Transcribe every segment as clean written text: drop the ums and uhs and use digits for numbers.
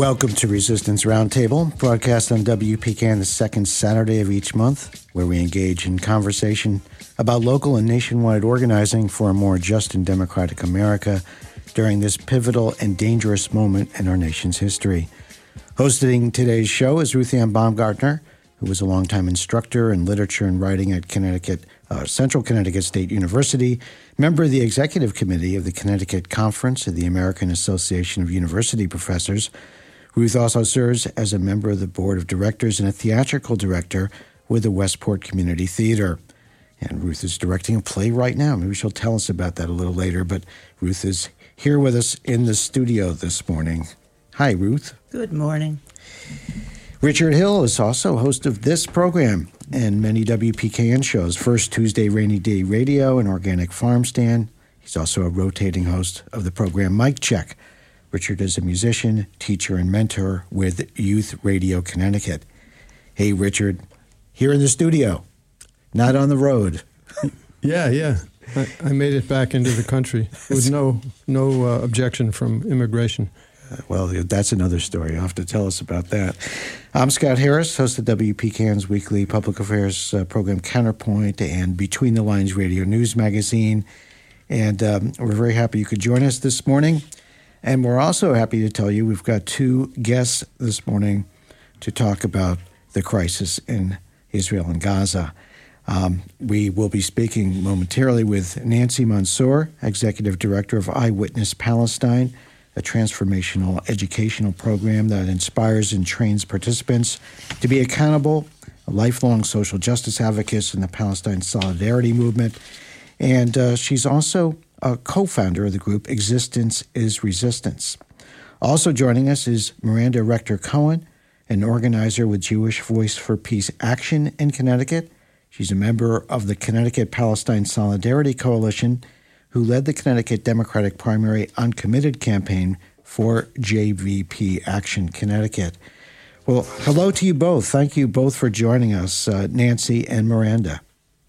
Welcome to Resistance Roundtable, broadcast on WPKN the second Saturday of each month, where we engage in conversation about local and nationwide organizing for a more just and democratic America during this pivotal and dangerous moment in our nation's history. Hosting today's show is Ruth Ann Baumgartner, who was a longtime instructor in literature and writing at Central Connecticut State University, member of the executive committee of the Connecticut Conference of the American Association of University Professors. Ruth also serves as a member of the board of directors and a theatrical director with the Westport Community Theater. And Ruth is directing a play right now. Maybe she'll tell us about that a little later, but Ruth is here with us in the studio this morning. Hi, Ruth. Good morning. Richard Hill is also host of this program and many WPKN shows, First Tuesday Rainy Day Radio and Organic Farm Stand. He's also a rotating host of the program Mic Check. Richard is a musician, teacher, and mentor with Youth Radio Connecticut. Hey, Richard, here in the studio, not on the road. Yeah. I made it back into the country with no objection from immigration. Well, that's another story. You'll have to tell us about that. I'm Scott Harris, host of WPKN's weekly public affairs program Counterpoint and Between the Lines Radio News Magazine. And we're very happy you could join us this morning. And we're also happy to tell you we've got two guests this morning to talk about the crisis in Israel and Gaza. We will be speaking momentarily with Nancy Mansour, Executive Director of Eyewitness Palestine, a transformational educational program that inspires and trains participants to be accountable, lifelong social justice advocates in the Palestine Solidarity Movement. And she's also a co-founder of the group Existence is Resistance. Also joining us is Miranda Rector-Cohen, an organizer with Jewish Voice for Peace Action in Connecticut. She's a member of the Connecticut Palestine Solidarity Coalition, who led the Connecticut Democratic Primary Uncommitted campaign for JVP Action Connecticut. Well, hello to you both. Thank you both for joining us, Nancy and Miranda.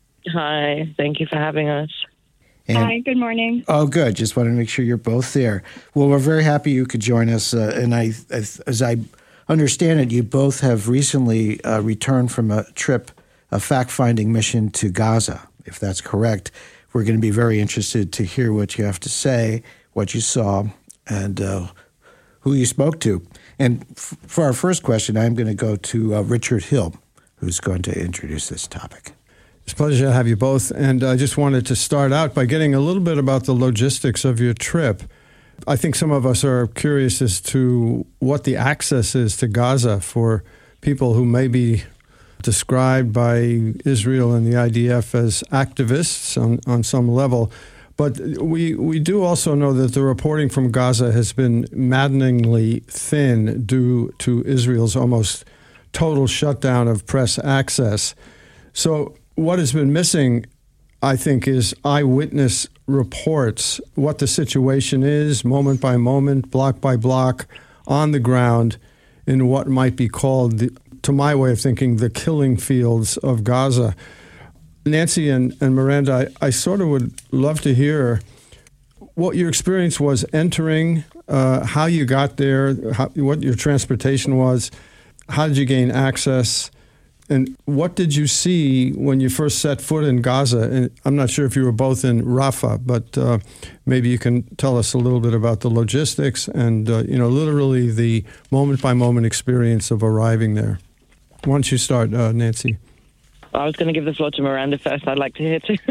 Hi, thank you for having us. And, hi, good morning. Oh, good. Just wanted to make sure you're both there. Well, we're very happy you could join us. And as I understand it, you both have recently returned from a fact-finding mission to Gaza. If that's correct, we're going to be very interested to hear what you have to say, what you saw, and who you spoke to. And for our first question, I'm going to go to Richard Hill, who's going to introduce this topic. It's a pleasure to have you both. And I just wanted to start out by getting a little bit about the logistics of your trip. I think some of us are curious as to what the access is to Gaza for people who may be described by Israel and the IDF as activists on some level. But we do also know that the reporting from Gaza has been maddeningly thin due to Israel's almost total shutdown of press access. So what has been missing, I think, is eyewitness reports, what the situation is, moment by moment, block by block, on the ground, in what might be called, to my way of thinking, the killing fields of Gaza. Nancy and Miranda, I sort of would love to hear what your experience was entering, how you got there, what your transportation was, how did you gain access, and what did you see when you first set foot in Gaza? And I'm not sure if you were both in Rafah, but maybe you can tell us a little bit about the logistics and, literally the moment-by-moment experience of arriving there. Why don't you start, Nancy? I was going to give the floor to Miranda first. I'd like to hear too.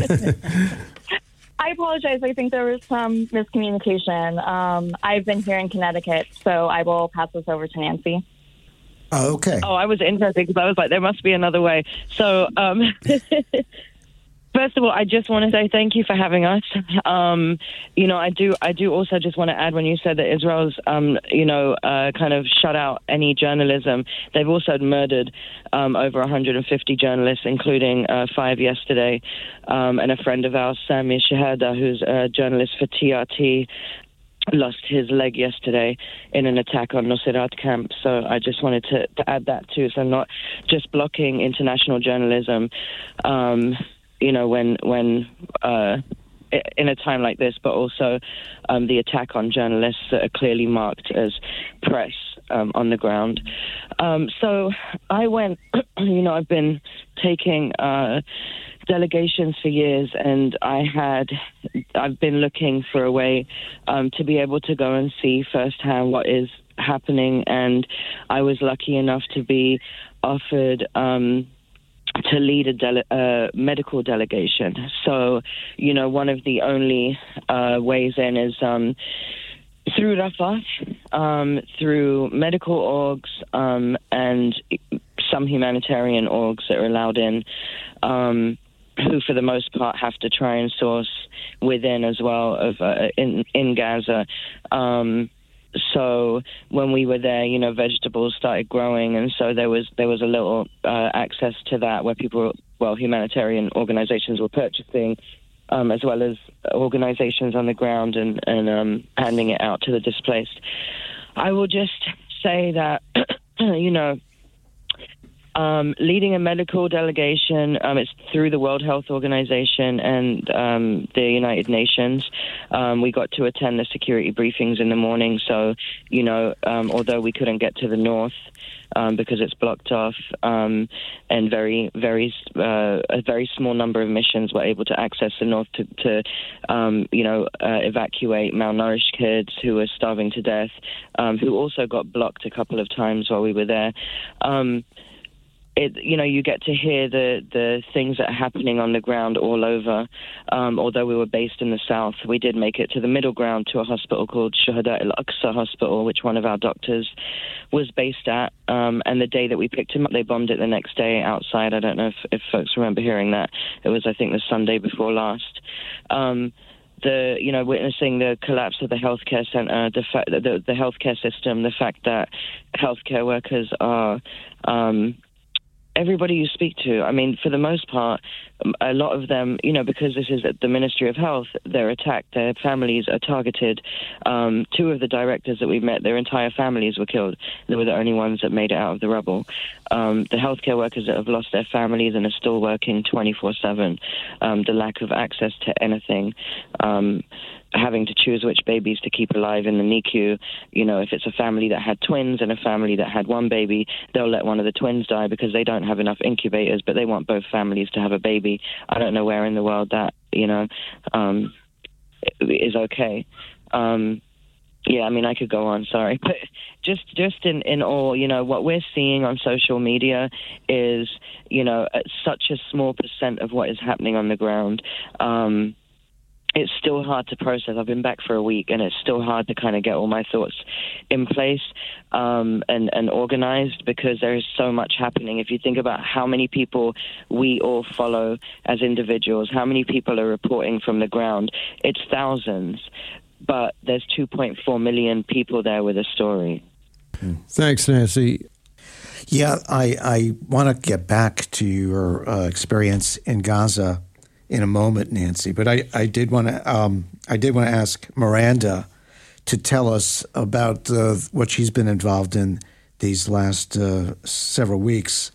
I apologize. I think there was some miscommunication. I've been here in Connecticut, so I will pass this over to Nancy. Oh, okay. Oh, I was interested because I was like, there must be another way. So, first of all, I just want to say thank you for having us. I do also just want to add, when you said that Israel's, kind of shut out any journalism, they've also murdered over 150 journalists, including 5 yesterday, and a friend of ours, Sami Shahada, who's a journalist for TRT, lost his leg yesterday in an attack on Nuseirat camp. So I just wanted to add that too. So I'm not just blocking international journalism, when in a time like this, but also the attack on journalists that are clearly marked as press on the ground. So I went, I've been taking delegations for years, and I've been looking for a way to be able to go and see firsthand what is happening, and I was lucky enough to be offered to lead a medical delegation. So, one of the only ways in is through Rafah, through medical orgs, and some humanitarian orgs that are allowed in, who for the most part have to try and source within as well of in Gaza. So when we were there, vegetables started growing, and so there was a little access to that where humanitarian organizations were purchasing, as well as organizations on the ground and handing it out to the displaced. I will just say that, leading a medical delegation, it's through the World Health Organization and the United Nations. We got to attend the security briefings in the morning, so, although we couldn't get to the north because it's blocked off, and a very small number of missions were able to access the north to evacuate malnourished kids who were starving to death, who also got blocked a couple of times while we were there. You get to hear the things that are happening on the ground all over. Although we were based in the south, we did make it to the middle ground to a hospital called Shuhada al-Aqsa Hospital, which one of our doctors was based at. And the day that we picked him up, they bombed it the next day outside. I don't know if folks remember hearing that. It was, I think, the Sunday before last. Witnessing the collapse of the healthcare center, the healthcare system, the fact that healthcare workers are everybody you speak to. I mean, for the most part, a lot of them, because this is the Ministry of Health, they're attacked, their families are targeted. Two of the directors that we met, their entire families were killed. They were the only ones that made it out of the rubble. The healthcare workers that have lost their families and are still working 24/7, the lack of access to anything, having to choose which babies to keep alive in the NICU. If it's a family that had twins and a family that had one baby, they'll let one of the twins die because they don't have enough incubators, but they want both families to have a baby. I don't know where in the world that, is okay. I could go on, sorry. But just in all, what we're seeing on social media is, such a small percent of what is happening on the ground. It's still hard to process. I've been back for a week, and it's still hard to kind of get all my thoughts in place and organized, because there is so much happening. If you think about how many people we all follow as individuals, how many people are reporting from the ground, it's thousands, but there's 2.4 million people there with a story. Thanks, Nancy. Yeah, I want to get back to your experience in Gaza in a moment, Nancy, but I did want to ask Miranda to tell us about what she's been involved in these last several weeks.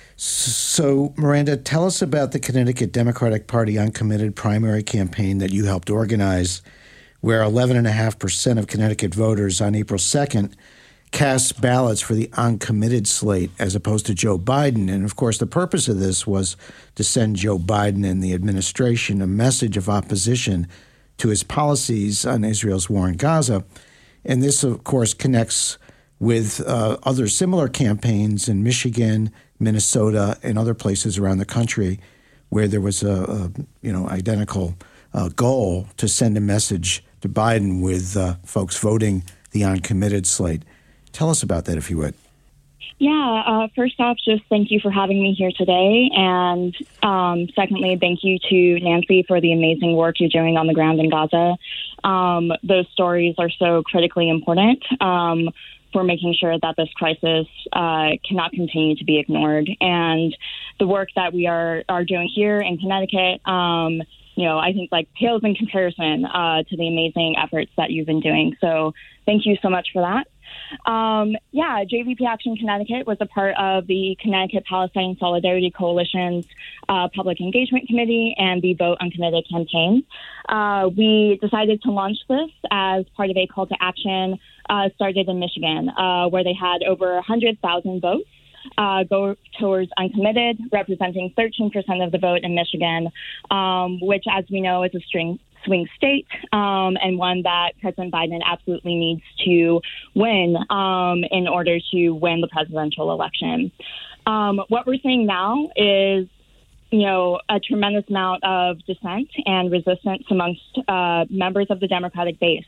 So, Miranda, tell us about the Connecticut Democratic Party Uncommitted primary campaign that you helped organize, where 11.5% of Connecticut voters on April 2nd cast ballots for the uncommitted slate as opposed to Joe Biden. And, of course, the purpose of this was to send Joe Biden and the administration a message of opposition to his policies on Israel's war in Gaza. And this, of course, connects with other similar campaigns in Michigan, Minnesota, and other places around the country where there was a identical goal to send a message to Biden with folks voting the uncommitted slate. Tell us about that, if you would. Yeah, first off, just thank you for having me here today. And secondly, thank you to Nancy for the amazing work you're doing on the ground in Gaza. Those stories are so critically important for making sure that this crisis cannot continue to be ignored. And the work that we are doing here in Connecticut, I think pales in comparison to the amazing efforts that you've been doing. So thank you so much for that. JVP Action Connecticut was a part of the Connecticut Palestine Solidarity Coalition's Public Engagement Committee and the Vote Uncommitted campaign. We decided to launch this as part of a call to action started in Michigan, where they had over 100,000 votes go towards uncommitted, representing 13% of the vote in Michigan, which, as we know, is a swing state and one that President Biden absolutely needs to win in order to win the presidential election. What we're seeing now is a tremendous amount of dissent and resistance amongst members of the Democratic base.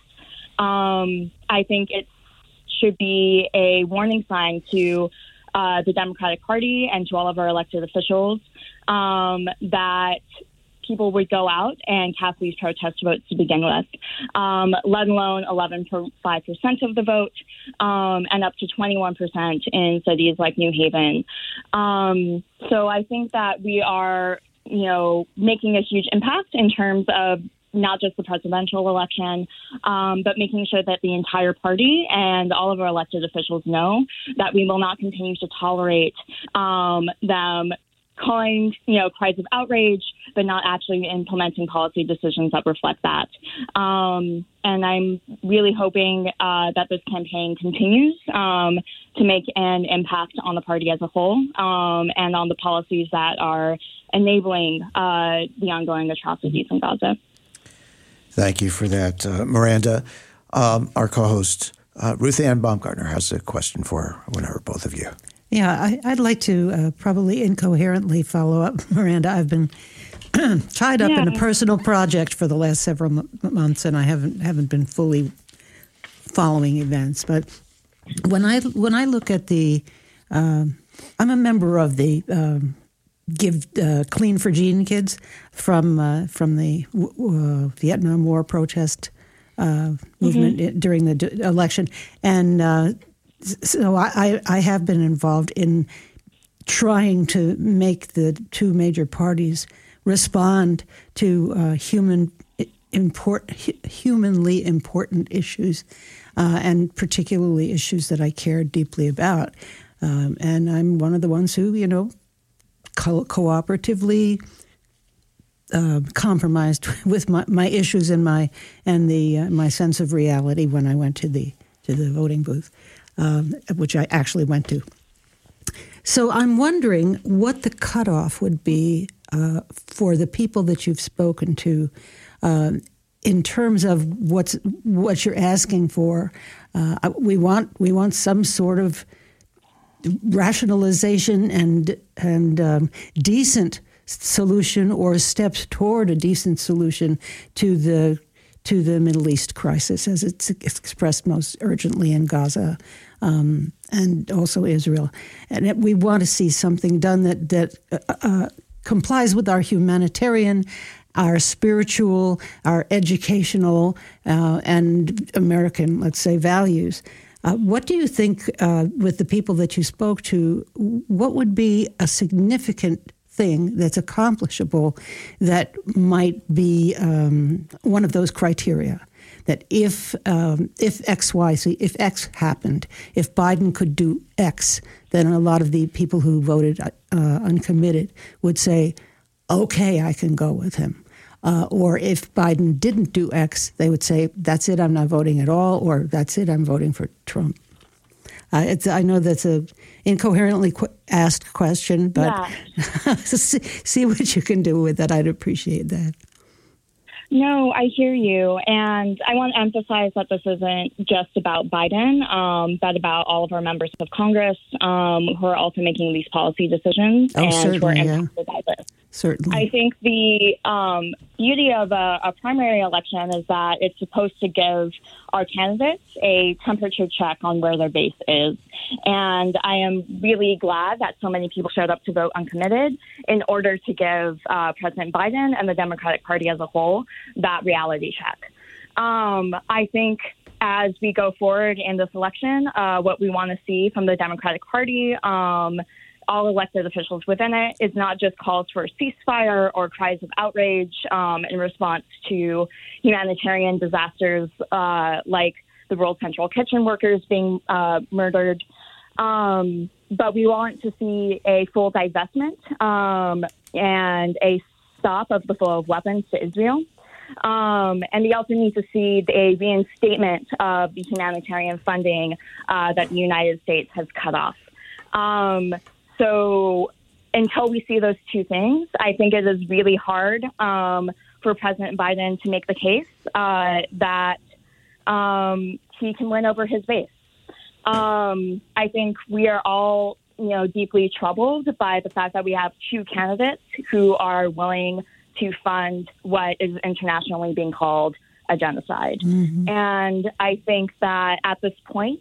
I think it should be a warning sign to the Democratic Party and to all of our elected officials that people would go out and cast these protest votes to begin with, let alone 11.5% of the vote and up to 21% in cities like New Haven. So I think that we are, making a huge impact in terms of not just the presidential election, but making sure that the entire party and all of our elected officials know that we will not continue to tolerate them calling, cries of outrage, but not actually implementing policy decisions that reflect that. And I'm really hoping that this campaign continues to make an impact on the party as a whole and on the policies that are enabling the ongoing atrocities in Gaza. Thank you for that, Miranda. Our co-host, Ruth Ann Baumgartner, has a question for one or both of you. Yeah, I'd like to probably incoherently follow up, Miranda. I've been tied up in a personal project for the last several months, and I haven't been fully following events. But when I look at I'm a member of the Give Clean for Gene Kids from the Vietnam War protest movement during the election, and so I have been involved in trying to make the two major parties respond to humanly important issues, and particularly issues that I care deeply about. And I'm one of the ones who, cooperatively compromised with my issues and my sense of reality when I went to the voting booth, which I actually went to. So I'm wondering what the cutoff would be for the people that you've spoken to in terms of what you're asking for. We want some sort of rationalization and decent solution, or steps toward a decent solution to the Middle East crisis as it's expressed most urgently in Gaza and also Israel. And we want to see something done that complies with our humanitarian, our spiritual, our educational, and American, let's say, values. What do you think, with the people that you spoke to, what would be a significant thing that's accomplishable that might be one of those criteria? That if if X happened, if Biden could do X, then a lot of the people who voted uncommitted would say, okay, I can go with him. Or if Biden didn't do X, they would say, that's it, I'm not voting at all, or that's it, I'm voting for Trump. I know that's a incoherently asked question, but see what you can do with that. I'd appreciate that. No, I hear you. And I want to emphasize that this isn't just about Biden, but about all of our members of Congress who are also making these policy decisions and who are impacted by this. Certainly. I think the beauty of a primary election is that it's supposed to give our candidates a temperature check on where their base is. And I am really glad that so many people showed up to vote uncommitted in order to give President Biden and the Democratic Party as a whole that reality check. I think as we go forward in this election, what we want to see from the Democratic Party, all elected officials within it, is not just calls for a ceasefire or cries of outrage in response to humanitarian disasters like the World Central Kitchen workers being murdered. But we want to see a full divestment and a stop of the flow of weapons to Israel. And we also need to see a reinstatement of the humanitarian funding that the United States has cut off. So until we see those two things, I think it is really hard for President Biden to make the case that he can win over his base. I think we are all, deeply troubled by the fact that we have two candidates who are willing to fund what is internationally being called a genocide. Mm-hmm. And I think that at this point,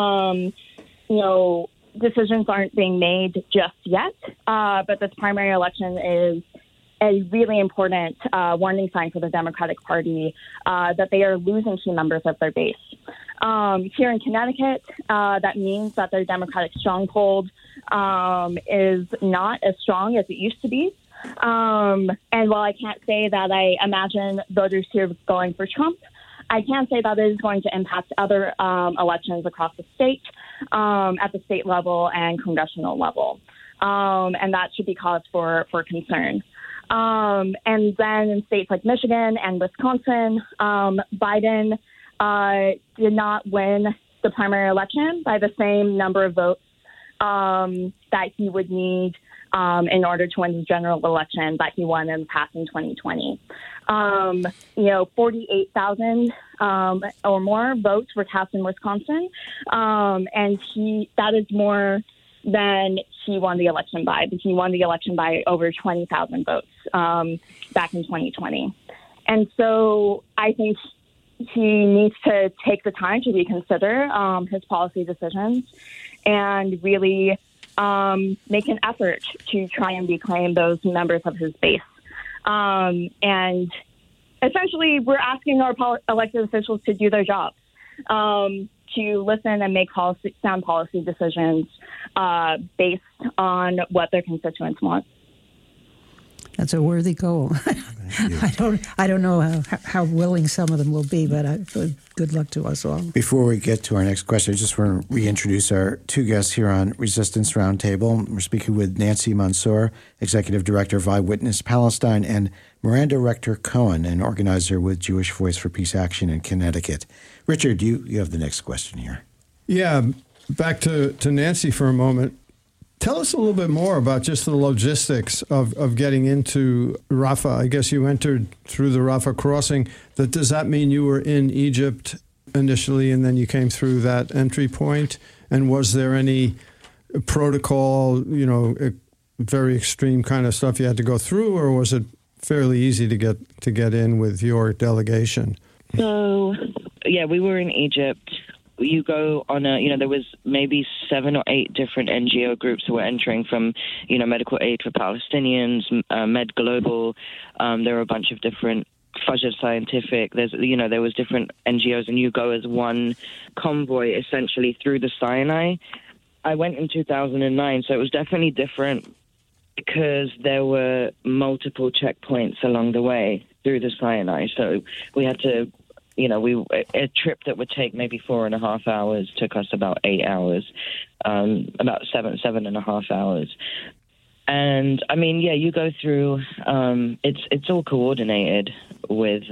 decisions aren't being made just yet, but this primary election is a really important warning sign for the Democratic Party that they are losing key members of their base. Here in Connecticut, that means that their Democratic stronghold is not as strong as it used to be. And while I can't say that I imagine voters here going for Trump, I can say that it is going to impact other elections across the state, at the state level and congressional level. And that should be cause for concern. And then in states like Michigan and Wisconsin, Biden did not win the primary election by the same number of votes that he would need in order to win the general election that he won in the past in 2020. 48,000 or more votes were cast in Wisconsin, and that is more than he won the election by. He won the election by over 20,000 votes back in 2020. And so I think he needs to take the time to reconsider his policy decisions and really make an effort to try and reclaim those members of his base. And essentially, we're asking our elected officials to do their jobs, to listen and make sound policy decisions based on what their constituents want. That's a worthy goal. I don't know how willing some of them will be, but good luck to us all. Before we get to our next question, I just want to reintroduce our two guests here on Resistance Roundtable. We're speaking with Nancy Mansour, Executive Director of Eyewitness Palestine, and Miranda Rector-Cohen, an organizer with Jewish Voice for Peace Action in Connecticut. Richard, you have the next question here. Yeah, back to Nancy for a moment. Tell us a little bit more about just the logistics of getting into Rafah. I guess you entered through the Rafah crossing. Does that mean you were in Egypt initially and then you came through that entry point? And was there any protocol, very extreme kind of stuff you had to go through, or was it fairly easy to get in with your delegation? So, yeah, we were in Egypt. You go on there was maybe 7 or 8 different NGO groups who were entering from, Medical Aid for Palestinians, Med Global. There were a bunch of different, Fajr Scientific. There was different NGOs, and you go as one convoy essentially through the Sinai. I went in 2009, so it was definitely different because there were multiple checkpoints along the way through the Sinai. So we had to, a trip that would take maybe 4.5 hours took us about 8 hours, about 7.5 hours. And I mean, yeah, you go through, it's all coordinated with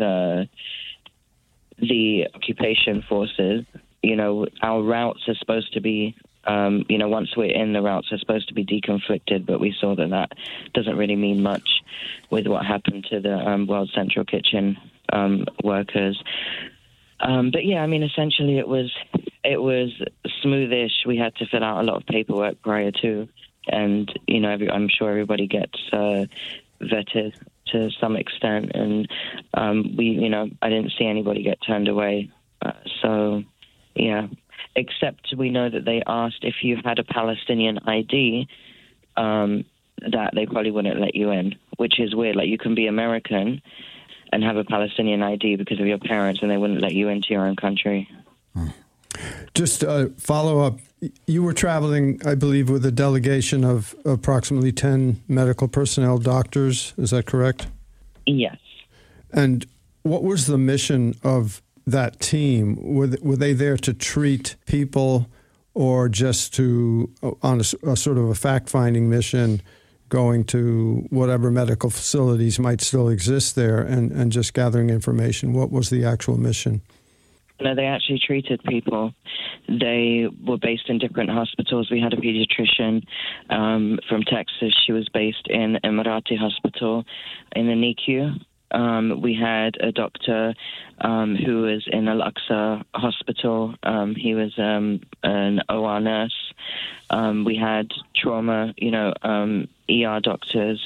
the occupation forces. Our routes are supposed to be, once we're in, the routes are supposed to be deconflicted, but we saw that doesn't really mean much with what happened to the World Central Kitchen workers. But yeah, I mean, essentially it was smoothish. We had to fill out a lot of paperwork prior to, and I'm sure everybody gets vetted to some extent, and I didn't see anybody get turned away. So yeah, except we know that they asked if you had a Palestinian ID, that they probably wouldn't let you in, which is weird. Like, you can be American and have a Palestinian ID because of your parents, and they wouldn't let you into your own country. Just follow up. You were traveling, I believe, with a delegation of approximately 10 medical personnel, doctors. Is that correct? Yes. And what was the mission of that team? Were they there to treat people, or just to on a sort of a fact-finding mission, going to whatever medical facilities might still exist there and just gathering information? What was the actual mission? No, they actually treated people. They were based in different hospitals. We had a pediatrician from Texas. She was based in Emirati Hospital in the NICU. We had a doctor who was in Al-Aqsa Hospital. He was an OR nurse. We had trauma, ER doctors.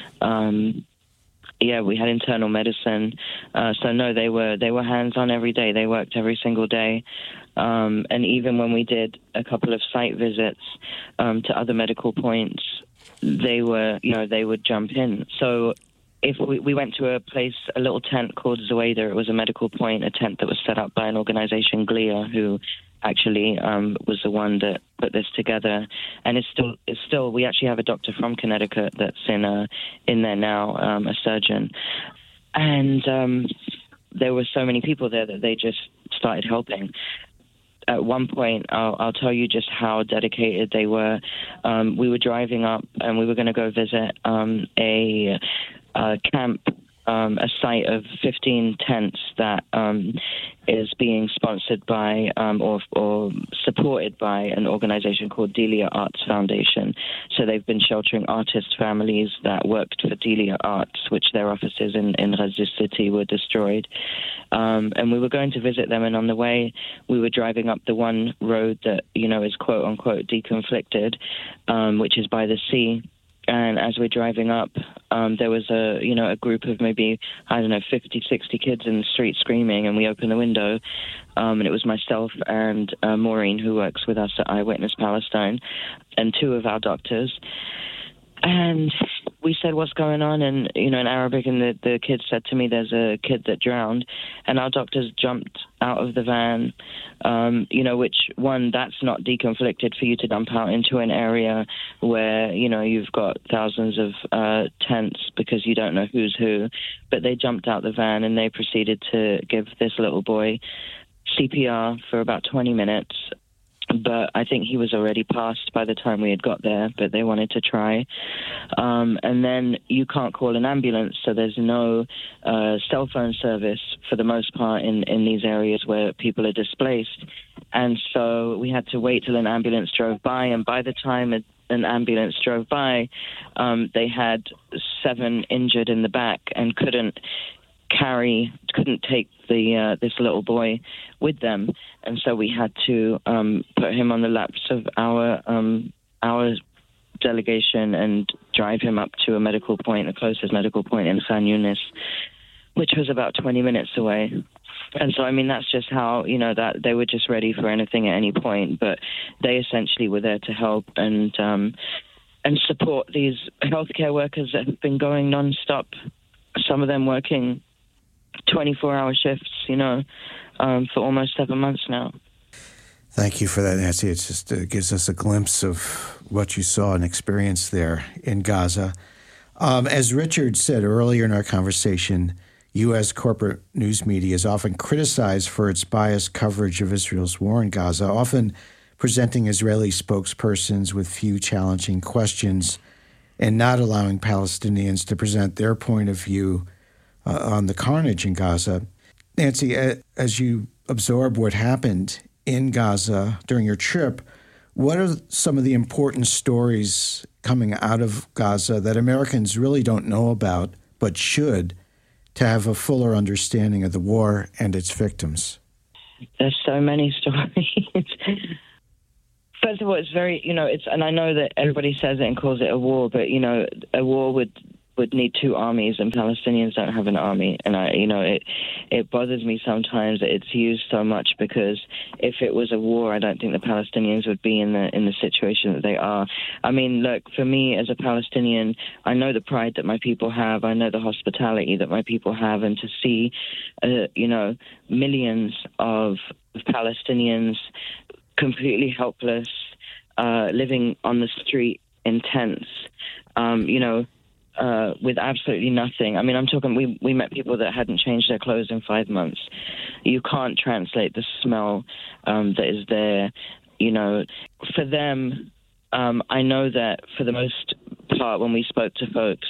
We had internal medicine. So no, they were hands-on every day. They worked every single day. And even when we did a couple of site visits to other medical points, they would jump in. So if we went to a little tent called Zuwaida, it was a medical point, a tent that was set up by an organization, GLIA, who actually was the one that put this together, and it's still. We actually have a doctor from Connecticut that's in there now, a surgeon, and there were so many people there that they just started helping. At one point, I'll tell you just how dedicated they were. We were driving up, and we were going to go visit a camp. A site of 15 tents that is being sponsored by or supported by an organization called Delia Arts Foundation. So they've been sheltering artist families that worked for Delia Arts, which their offices in Razis City were destroyed. And we were going to visit them, and on the way, we were driving up the one road that, is quote-unquote deconflicted, which is by the sea. And as we're driving up, there was a group of maybe, 50, 60 kids in the street screaming, and we opened the window, and it was myself and Maureen, who works with us at Eyewitness Palestine, and two of our doctors. And we said, what's going on? And, in Arabic, and the kid said to me, there's a kid that drowned. And our doctors jumped out of the van, which, one, that's not deconflicted for you to dump out into an area where, you've got thousands of tents because you don't know who's who. But they jumped out the van, and they proceeded to give this little boy CPR for about 20 minutes. But I think he was already passed by the time we had got there, but they wanted to try. And then you can't call an ambulance, so there's no cell phone service for the most part in these areas where people are displaced. And so we had to wait till an ambulance drove by, and by the time an ambulance drove by, they had 7 injured in the back and couldn't take this little boy with them, and so we had to put him on the laps of our delegation and drive him up to the closest medical point in Khan Yunis, which was about 20 minutes away. And so, that's just how, that they were just ready for anything at any point, but they essentially were there to help and support these healthcare workers that have been going nonstop, some of them working 24-hour shifts, for almost 7 months now. Thank you for that, Nancy. It just gives us a glimpse of what you saw and experienced there in Gaza. As Richard said earlier in our conversation, U.S. corporate news media is often criticized for its biased coverage of Israel's war in Gaza, often presenting Israeli spokespersons with few challenging questions and not allowing Palestinians to present their point of view on the carnage in Gaza. Nancy, as you absorb what happened in Gaza during your trip, what are some of the important stories coming out of Gaza that Americans really don't know about but should, to have a fuller understanding of the war and its victims? There's so many stories. First of all, it's very, and I know that everybody says it and calls it a war, but, a war would need 2 armies, and Palestinians don't have an army. And it bothers me sometimes that it's used so much, because if it was a war, I don't think the Palestinians would be in the situation that they are. Look, for me as a Palestinian, I know the pride that my people have. I know the hospitality that my people have, and to see, millions of Palestinians completely helpless, living on the street in tents, with absolutely nothing. I'm talking, we met people that hadn't changed their clothes in 5 months. you can't translate the smell that is there. You know, for them, I know that for the most part, when we spoke to folks,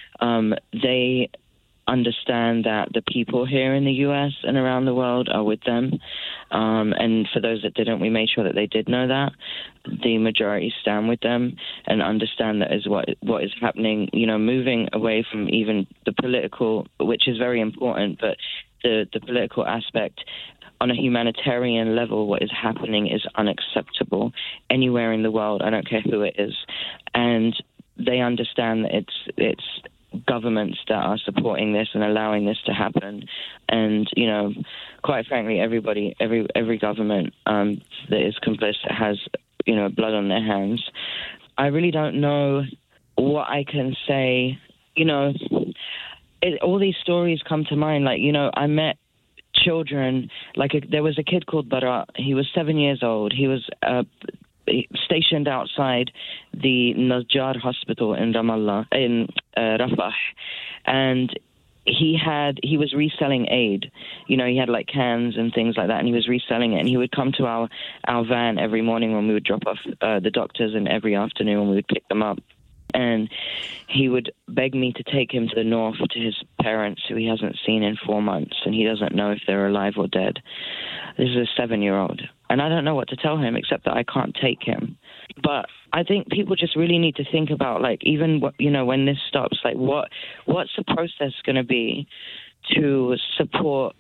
they understand that the people here in the U.S. and around the world are with them. And for those that didn't, we made sure that they did know that. The majority stand with them and understand that is what is happening, you know, moving away from even the political, which is very important, but the political aspect. On a humanitarian level, what is happening is unacceptable anywhere in the world. I don't care who it is. And they understand that it's governments that are supporting this and allowing this to happen. And, you know, quite frankly, every government that is complicit has, you know, blood on their hands. I really don't know what I can say. You know, all these stories come to mind. Like, you know, I met children, there was a kid called Bara. He was 7 years old. He was stationed outside the Najjar hospital in Ramallah, in Rafah, and he was reselling aid. You know, he had like cans and things like that, and he was reselling it. And he would come to our van every morning when we would drop off the doctors, and every afternoon when we would pick them up. And he would beg me to take him to the north to his parents, who he hasn't seen in 4 months, and he doesn't know if they're alive or dead. This is a 7-year-old. And I don't know what to tell him except that I can't take him. But I think people just really need to think about, like, even, you know, when this stops, like, what's the process going to be to support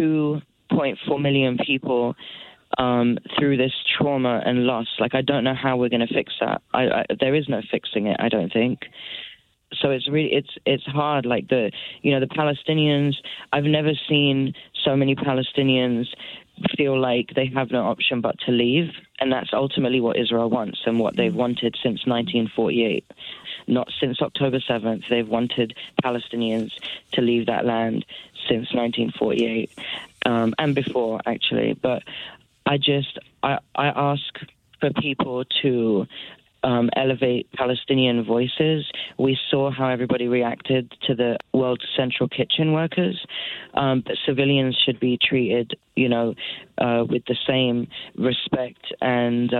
2.4 million people through this trauma and loss? Like, I don't know how we're going to fix that. There is no fixing it, I don't think. So it's hard. Like, the Palestinians, I've never seen so many Palestinians feel like they have no option but to leave. And that's ultimately what Israel wants and what they've wanted since 1948. Not since October 7th. They've wanted Palestinians to leave that land since 1948 and before, actually. But I ask for people to elevate Palestinian voices. We saw how everybody reacted to the World Central Kitchen workers, but civilians should be treated, you know, with the same respect and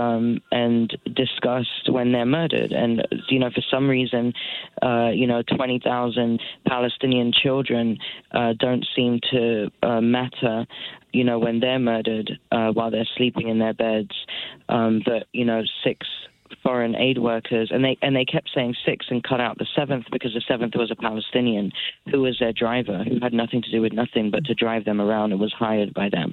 disgust when they're murdered. And, you know, for some reason, 20,000 Palestinian children don't seem to matter, you know, when they're murdered while they're sleeping in their beds. But, you know, 6 foreign aid workers, and they kept saying 6 and cut out the 7th, because the 7th was a Palestinian who was their driver, who had nothing to do with nothing but to drive them around and was hired by them.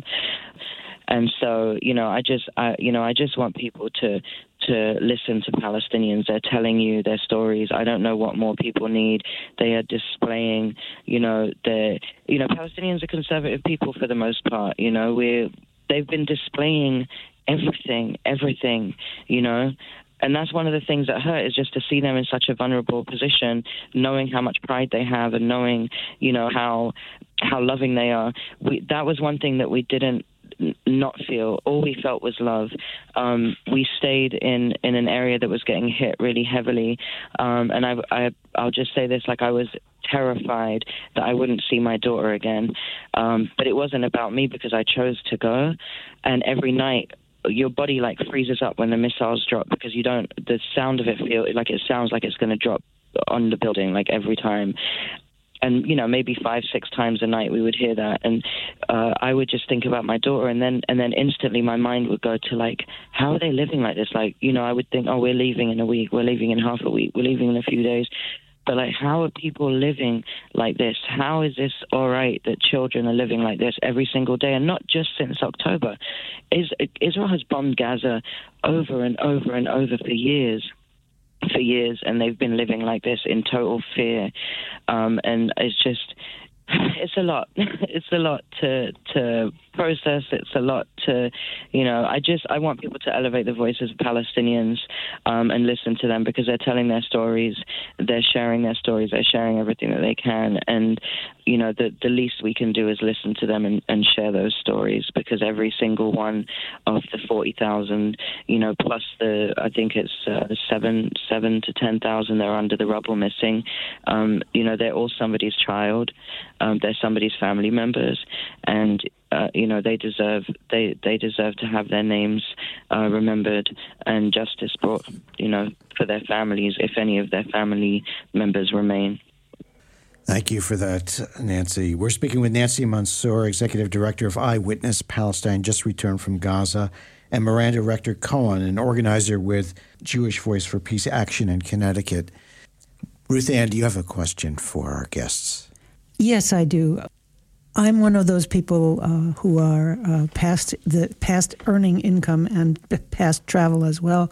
And so, you know, I just want people to listen to Palestinians. They're telling you their stories. I don't know what more people need. They are displaying, Palestinians are conservative people for the most part. You know, they've been displaying everything, you know. And that's one of the things that hurt, is just to see them in such a vulnerable position, knowing how much pride they have and knowing, you know, how loving they are. That was one thing that we didn't not feel. All we felt was love. We stayed in an area that was getting hit really heavily. And I'll just say this, like, I was terrified that I wouldn't see my daughter again. But it wasn't about me, because I chose to go. And every night, your body like freezes up when the missiles drop, because the sound of it sounds like it's going to drop on the building, like, every time. And, you know, maybe 5-6 times a night we would hear that. And I would just think about my daughter, and then instantly my mind would go to, like, how are they living like this? Like, you know, I would think, oh, we're leaving in a week, we're leaving in half a week, we're leaving in a few days. But, like, how are people living like this? How is this all right that children are living like this every single day? And not just since October. Israel has bombed Gaza over and over and over for years, and they've been living like this in total fear. And it's a lot. It's a lot to process. It's a lot to, you know, I want people to elevate the voices of Palestinians and listen to them, because they're telling their stories. They're sharing their stories. They're sharing everything that they can. And, you know, the least we can do is listen to them and share those stories, because every single one of the 40,000, you know, plus I think it's 7 to 10,000 that are under the rubble missing, you know, they're all somebody's child. They're somebody's family members. And they deserve to have their names remembered and justice brought, for their families, if any of their family members remain. Thank you for that, Nancy. We're speaking with Nancy Mansour, Executive Director of Eyewitness Palestine, just returned from Gaza, and Miranda Rector-Cohen, an organizer with Jewish Voice for Peace Action in Connecticut. Ruth Ann, do you have a question for our guests? Yes, I do. I'm one of those people who are past earning income and past travel as well,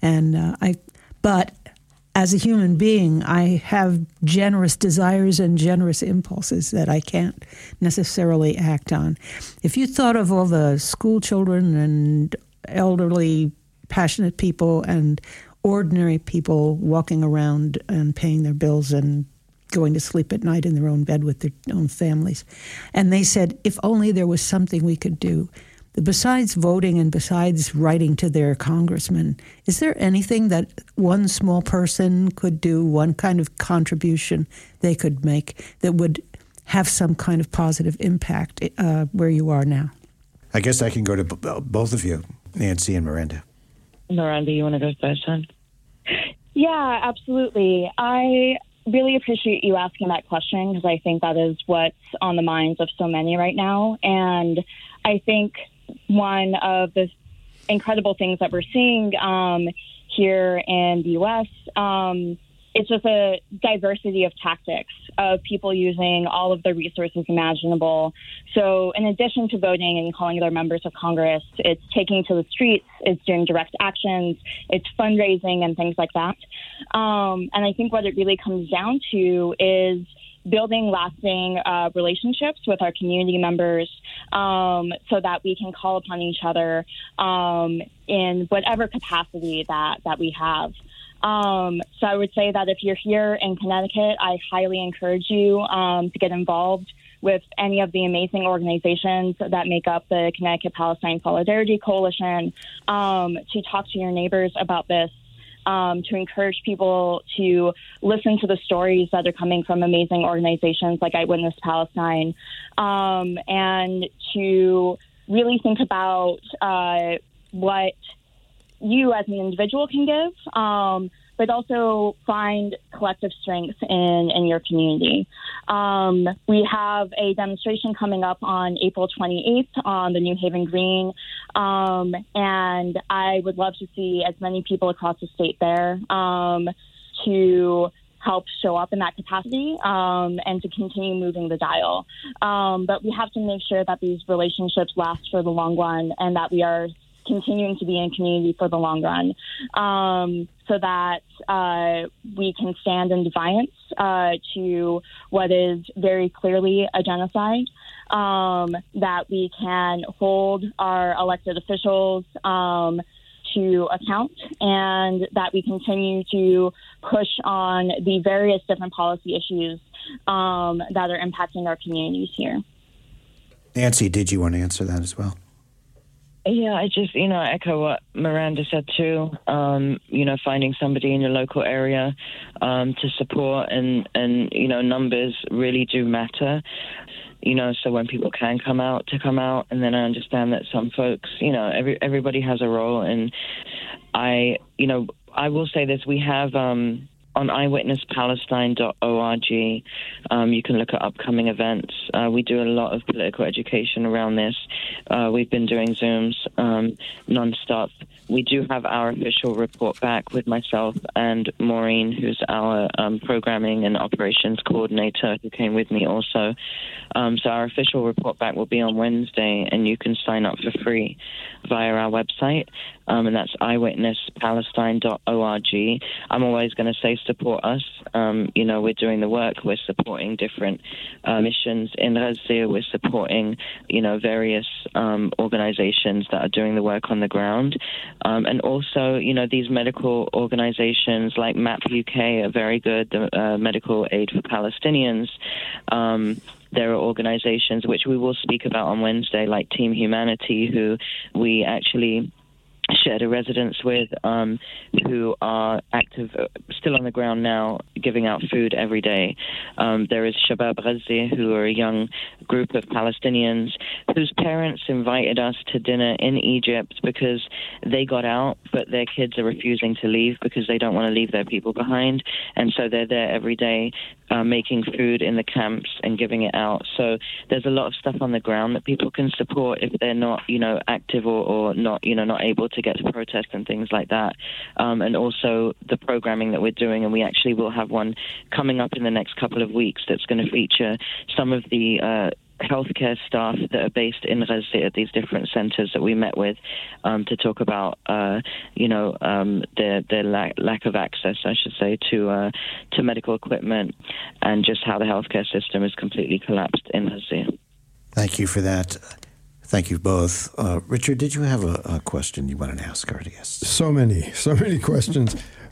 but as a human being, I have generous desires and generous impulses that I can't necessarily act on. If you thought of all the school children and elderly, passionate people and ordinary people walking around and paying their bills and going to sleep at night in their own bed with their own families, and they said, if only there was something we could do. Besides voting and besides writing to their congressman, is there anything that one small person could do, one kind of contribution they could make that would have some kind of positive impact where you are now? I guess I can go to both of you, Nancy and Miranda. Miranda, you want to go first, hon? Yeah, absolutely. I really appreciate you asking that question because I think that is what's on the minds of so many right now. And I think one of the incredible things that we're seeing here in the U.S., it's just a diversity of tactics of people using all of the resources imaginable. So in addition to voting and calling their members of Congress, it's taking to the streets, it's doing direct actions, it's fundraising and things like that. And I think what it really comes down to is building lasting relationships with our community members so that we can call upon each other in whatever capacity that we have. So I would say that if you're here in Connecticut, I highly encourage you to get involved with any of the amazing organizations that make up the Connecticut Palestine Solidarity Coalition, to talk to your neighbors about this, to encourage people to listen to the stories that are coming from amazing organizations like Eyewitness Palestine, and to really think about what you as an individual can give, but also find collective strength in your community. We have a demonstration coming up on April 28th on the New Haven Green, and I would love to see as many people across the state there to help show up in that capacity and to continue moving the dial. But we have to make sure that these relationships last for the long run and that we are continuing to be in community for the long run, so that we can stand in defiance to what is very clearly a genocide, that we can hold our elected officials to account, and that we continue to push on the various different policy issues that are impacting our communities here. Nancy, did you want to answer that as well? Yeah, I just, echo what Miranda said too. Finding somebody in your local area to support and numbers really do matter. So when people can come out, and then I understand that some folks, everybody has a role. And I will say this: we have on eyewitnesspalestine.org, you can look at upcoming events. We do a lot of political education around this. We've been doing Zooms nonstop. We do have our official report back with myself and Maureen, who's our programming and operations coordinator, who came with me also. So our official report back will be on Wednesday, and you can sign up for free via our website, and that's eyewitnesspalestine.org. I'm always going to say support us. We're doing the work. We're supporting different missions in Gaza. We're supporting, various organizations that are doing the work on the ground. And also, these medical organizations like MAP UK are very good, the Medical Aid for Palestinians. There are organizations which we will speak about on Wednesday, like Team Humanity, who we actually shared a residence with, who are active, still on the ground now, giving out food every day. There is Shabab Ghazi, who are a young group of Palestinians whose parents invited us to dinner in Egypt because they got out, but their kids are refusing to leave because they don't want to leave their people behind. And so they're there every day making food in the camps and giving it out. So there's a lot of stuff on the ground that people can support if they're not, active or not, not able to get to protest and things like that. And also the programming that we're doing, and we actually will have one coming up in the next couple of weeks that's going to feature some of the healthcare staff that are based in Gaza at these different centers that we met with to talk about, their lack of access, I should say, to medical equipment and just how the healthcare system is completely collapsed in Gaza. Thank you for that. Thank you both. Richard, did you have a question you wanted to ask our guests? So many questions.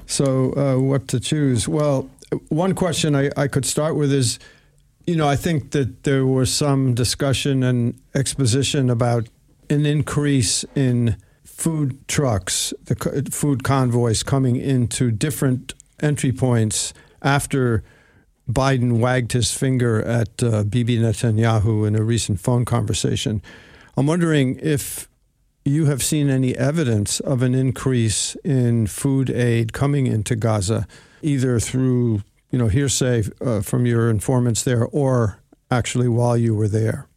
So what to choose? Well, one question I could start with is, I think that there was some discussion and exposition about an increase in food trucks, the food convoys coming into different entry points after Biden wagged his finger at Bibi Netanyahu in a recent phone conversation. I'm wondering if you have seen any evidence of an increase in food aid coming into Gaza, either through hearsay from your informants there, or actually while you were there?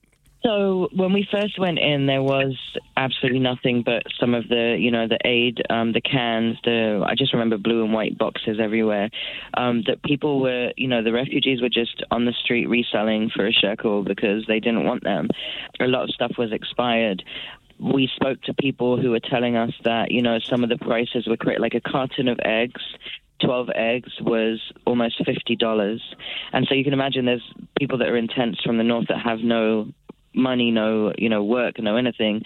So when we first went in, there was absolutely nothing but some of the, the aid, the cans, I just remember blue and white boxes everywhere, that people were, the refugees were just on the street reselling for a shekel because they didn't want them. A lot of stuff was expired. We spoke to people who were telling us that, some of the prices were correct, like a carton of eggs, 12 eggs was almost $50. And so you can imagine there's people that are in tents from the north that have no money, no, work, no anything,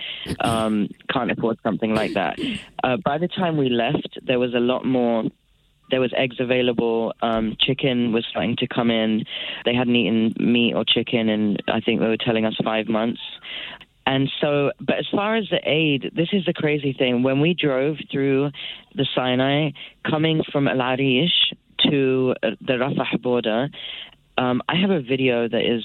can't afford something like that. By the time we left, there was a lot more. There was eggs available. Chicken was starting to come in. They hadn't eaten meat or chicken in, I think they were telling us, 5 months. And so, but as far as the aid, this is the crazy thing. When we drove through the Sinai, coming from Al Arish to the Rafah border, I have a video that is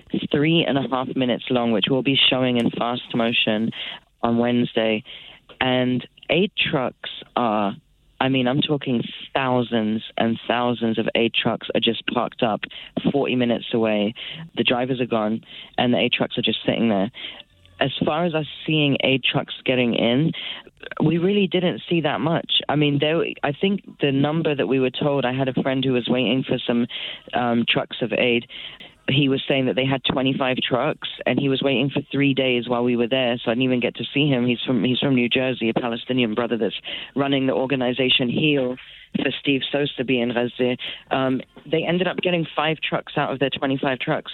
3.5 minutes long, which we'll be showing in fast motion on Wednesday. And aid trucks are, I'm talking thousands and thousands of aid trucks are just parked up 40 minutes away. The drivers are gone, and the aid trucks are just sitting there. As far as us seeing aid trucks getting in, we really didn't see that much. I think the number that we were told, I had a friend who was waiting for some trucks of aid. He was saying that they had 25 trucks, and he was waiting for 3 days while we were there, so I didn't even get to see him. He's from New Jersey, a Palestinian brother that's running the organization HEAL for Steve Sotheby in Gaza. They ended up getting 5 trucks out of their 25 trucks.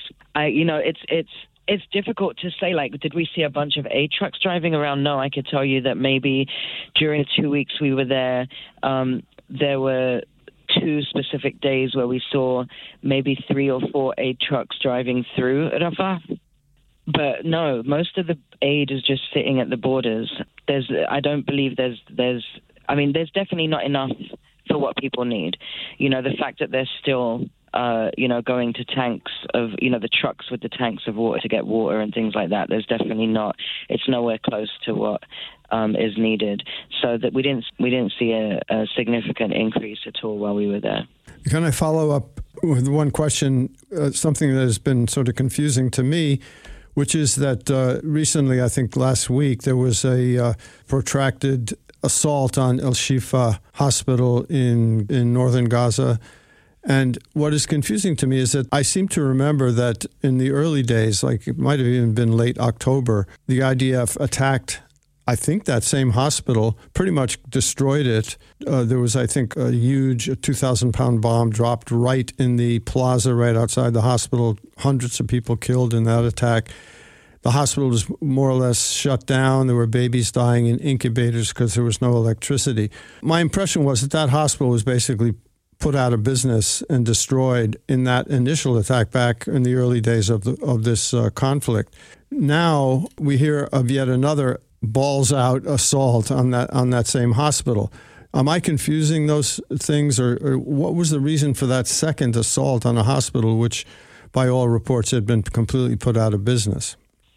It's difficult to say, did we see a bunch of aid trucks driving around? No, I could tell you that maybe during the 2 weeks we were there, there were 2 specific days where we saw maybe 3 or 4 aid trucks driving through Rafah. But no, most of the aid is just sitting at the borders. I don't believe there's definitely not enough for what people need. The fact that there's still going to tanks of, the trucks with the tanks of water to get water and things like that. There's definitely not. It's nowhere close to what is needed. So that we didn't see a significant increase at all while we were there. Can I follow up with one question? Something that has been sort of confusing to me, which is that recently, I think last week, there was a protracted assault on El Shifa Hospital in northern Gaza. And what is confusing to me is that I seem to remember that in the early days, like it might have even been late October, the IDF attacked, I think, that same hospital, pretty much destroyed it. There was, I think, a huge 2,000-pound bomb dropped right in the plaza right outside the hospital. Hundreds of people killed in that attack. The hospital was more or less shut down. There were babies dying in incubators because there was no electricity. My impression was that hospital was basically put out of business and destroyed in that initial attack back in the early days of this conflict. Now we hear of yet another balls-out assault on that same hospital. Am I confusing those things, or what was the reason for that second assault on a hospital, which, by all reports, had been completely put out of business?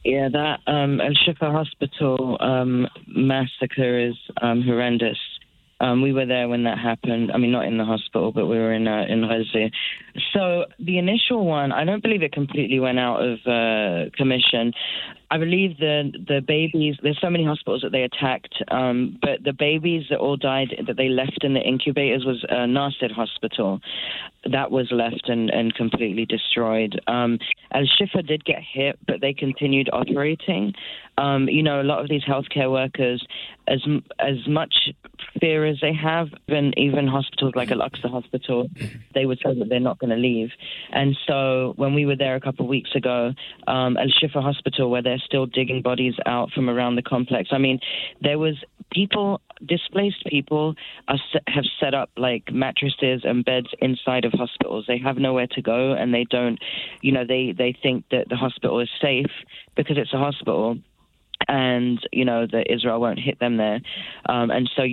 Yeah, that Al-Shifa Hospital massacre is horrendous. We were there when that happened. I mean, not in the hospital, but we were in Ghazi. So the initial one, I don't believe it completely went out of commission. I believe the babies, there's so many hospitals that they attacked, but the babies that all died, that they left in the incubators, was Nasir Hospital. That was left and completely destroyed. Al-Shifa did get hit, but they continued operating. A lot of these healthcare workers, as much fear as they have, even hospitals like Al-Aqsa Hospital, they were told that they're not going to leave. And so when we were there a couple of weeks ago, Al-Shifa Hospital, where they're still digging bodies out from around the complex, I mean, there was displaced people have set up like mattresses and beds inside of hospitals. They have nowhere to go, and they don't, they think that the hospital is safe because it's a hospital, and that Israel won't hit them there. And so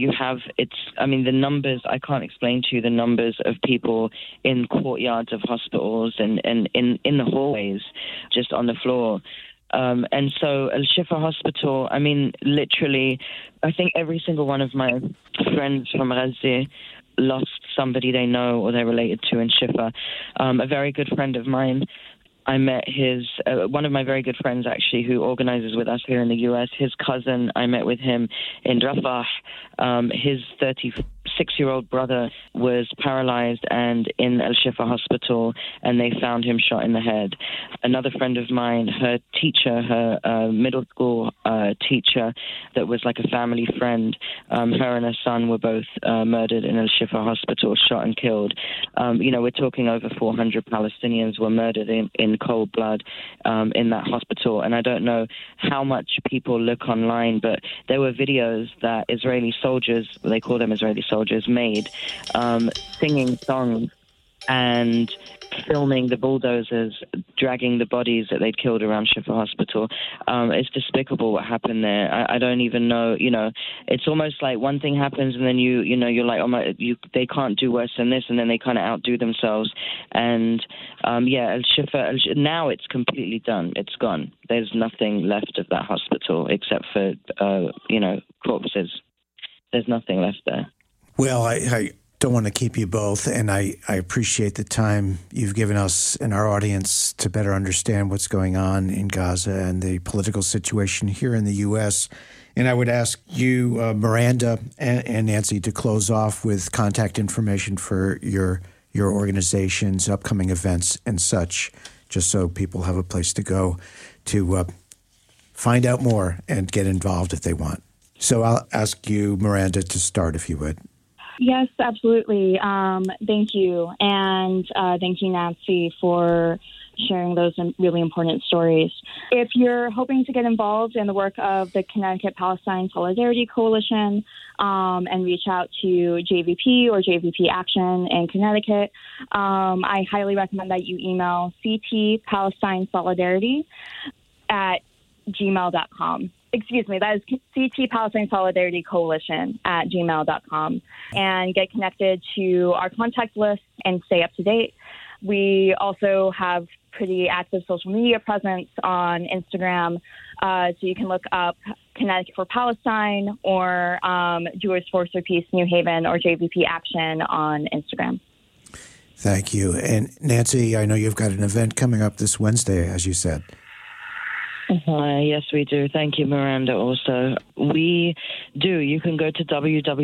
the numbers, I can't explain to you the numbers of people in courtyards of hospitals and in the hallways, just on the floor. And so Al-Shifa Hospital, I mean, literally, I think every single one of my friends from Ghazi lost somebody they know or they're related to in Shifa. A very good friend of mine, I met one of my very good friends, actually, who organizes with us here in the U.S., his cousin, I met with him in Rafah. His 36-year-old brother was paralyzed and in Al-Shifa Hospital, and they found him shot in the head. Another friend of mine, her teacher, her middle school teacher that was like a family friend, her and her son were both murdered in Al-Shifa Hospital, shot and killed. We're talking over 400 Palestinians were murdered in cold blood in that hospital. And I don't know how much people look online, but there were videos that Israeli soldiers, they call them Israeli soldiers, made singing songs and filming the bulldozers dragging the bodies that they'd killed around Shifa Hospital. It's despicable what happened there. I don't even know, it's almost like one thing happens and then you're like, they can't do worse than this, and then they kind of outdo themselves. And Al-Shifa, now it's completely done. It's gone. There's nothing left of that hospital except for, corpses. There's nothing left there. Well, I don't want to keep you both, and I appreciate the time you've given us and our audience to better understand what's going on in Gaza and the political situation here in the U.S. And I would ask you, Miranda and Nancy, to close off with contact information for your organization's upcoming events and such, just so people have a place to go to find out more and get involved if they want. So I'll ask you, Miranda, to start, if you would. Yes, absolutely. Thank you. And thank you, Nancy, for sharing those really important stories. If you're hoping to get involved in the work of the Connecticut Palestine Solidarity Coalition and reach out to JVP or JVP Action in Connecticut, I highly recommend that you email ctpalestinesolidarity@gmail.com. Excuse me, that is CT Palestine Solidarity Coalition @gmail.com, and get connected to our contact list and stay up to date. We also have pretty active social media presence on Instagram, so you can look up Connecticut for Palestine or Jewish Force for Peace New Haven or JVP Action on Instagram. Thank you. And Nancy, I know you've got an event coming up this Wednesday, as you said. Yes, we do. Thank you, Miranda, also. We do. You can go to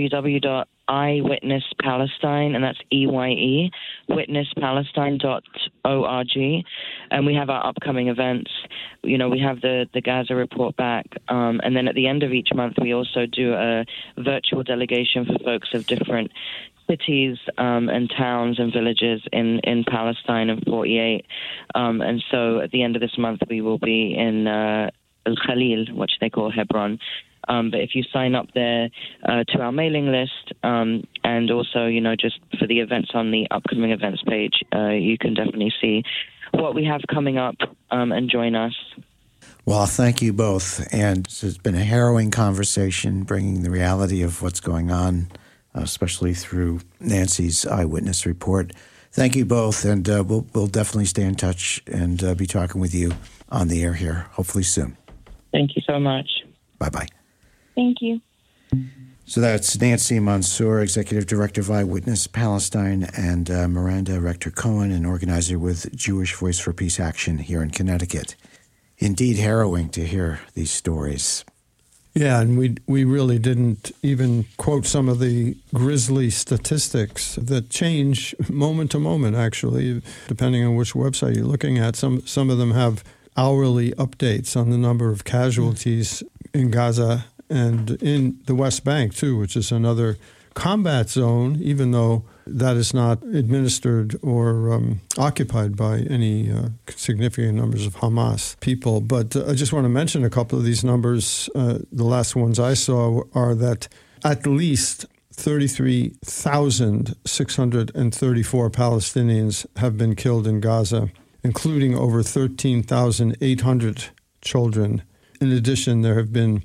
www.eyewitnesspalestine, and that's EYE, witnesspalestine.org, and we have our upcoming events. We have the Gaza Report Back, and then at the end of each month, we also do a virtual delegation for folks of different cities and towns and villages in Palestine and 48. And so at the end of this month, we will be in Al-Khalil, which they call Hebron. But if you sign up there to our mailing list and also, just for the events on the upcoming events page, you can definitely see what we have coming up and join us. Well, thank you both. And this has been a harrowing conversation, bringing the reality of what's going on, especially through Nancy's eyewitness report. Thank you both, and we'll definitely stay in touch and be talking with you on the air here, hopefully soon. Thank you so much. Bye-bye. Thank you. So that's Nancy Mansour, Executive Director of Eyewitness Palestine, and Miranda Rector-Cohen, an organizer with Jewish Voice for Peace Action here in Connecticut. Indeed harrowing to hear these stories. Yeah, and we really didn't even quote some of the grisly statistics that change moment to moment, actually, depending on which website you're looking at. Some of them have hourly updates on the number of casualties in Gaza and in the West Bank, too, which is another combat zone, even though that is not administered or occupied by any significant numbers of Hamas people. But I just want to mention a couple of these numbers. The last ones I saw are that at least 33,634 Palestinians have been killed in Gaza, including over 13,800 children. In addition, there have been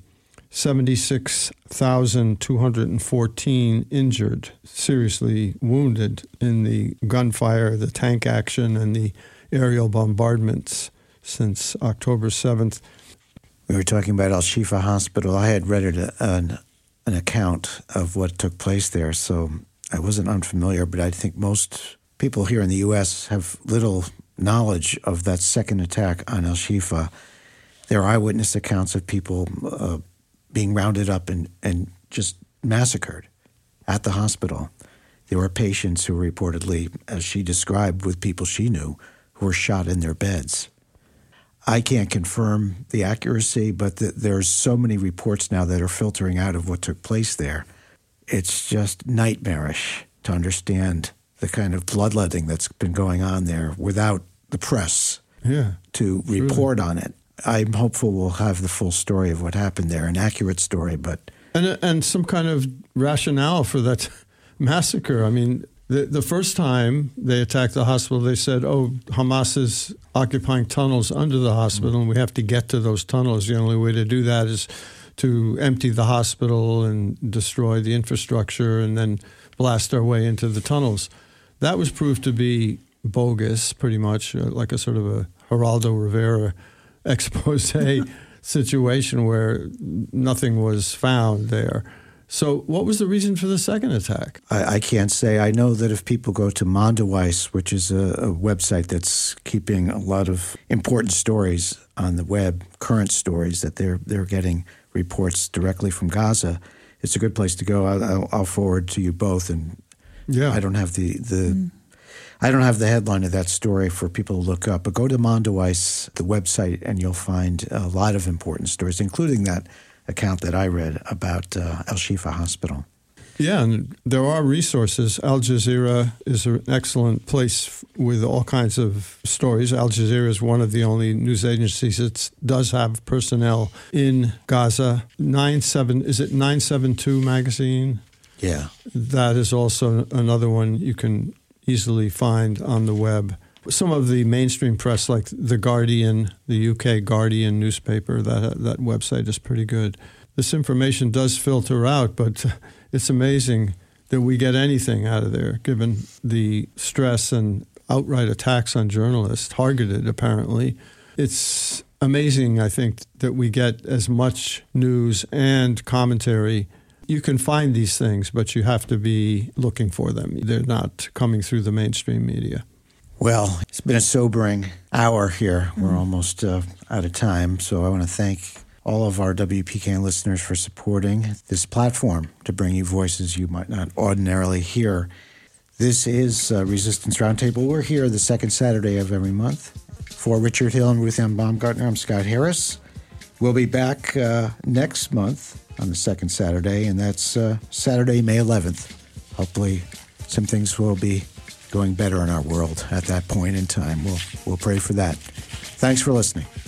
76,214 injured, seriously wounded in the gunfire, the tank action, and the aerial bombardments since October 7th. We were talking about Al-Shifa Hospital. I had read an account of what took place there, so I wasn't unfamiliar, but I think most people here in the U.S. have little knowledge of that second attack on Al-Shifa. There are eyewitness accounts of people being rounded up and just massacred at the hospital. There were patients who reportedly, as she described with people she knew, who were shot in their beds. I can't confirm the accuracy, but there's so many reports now that are filtering out of what took place there. It's just nightmarish to understand the kind of bloodletting that's been going on there without the press to report on it. I'm hopeful we'll have the full story of what happened there, an accurate story, but... And some kind of rationale for that massacre. I mean, the first time they attacked the hospital, they said, Hamas is occupying tunnels under the hospital, and we have to get to those tunnels. The only way to do that is to empty the hospital and destroy the infrastructure and then blast our way into the tunnels. That was proved to be bogus, pretty much, like a sort of a Geraldo Rivera expose situation where nothing was found there. So what was the reason for the second attack? I can't say. I know that if people go to Mondoweiss, which is a website that's keeping a lot of important stories on the web, current stories, that they're getting reports directly from Gaza, it's a good place to go. I'll forward to you both. And I don't have I don't have the headline of that story for people to look up, but go to Mondoweiss, the website, and you'll find a lot of important stories, including that account that I read about Al-Shifa Hospital. Yeah, and there are resources. Al Jazeera is an excellent place with all kinds of stories. Al Jazeera is one of the only news agencies that does have personnel in Gaza. 972 magazine? Yeah. That is also another one you can easily find on the web. Some of the mainstream press, like The Guardian, the UK Guardian newspaper, that website is pretty good. This information does filter out, but it's amazing that we get anything out of there, given the stress and outright attacks on journalists, targeted apparently. It's amazing, I think, that we get as much news and commentary. You can find these things, but you have to be looking for them. They're not coming through the mainstream media. Well, it's been a sobering hour here. We're almost out of time, so I want to thank all of our WPKN listeners for supporting this platform to bring you voices you might not ordinarily hear. This is Resistance Roundtable. We're here the second Saturday of every month. For Richard Hill and Ruth M. Baumgartner, I'm Scott Harris. We'll be back next month on the second Saturday, and that's Saturday, May 11th. Hopefully some things will be going better in our world at that point in time. We'll pray for that. Thanks for listening.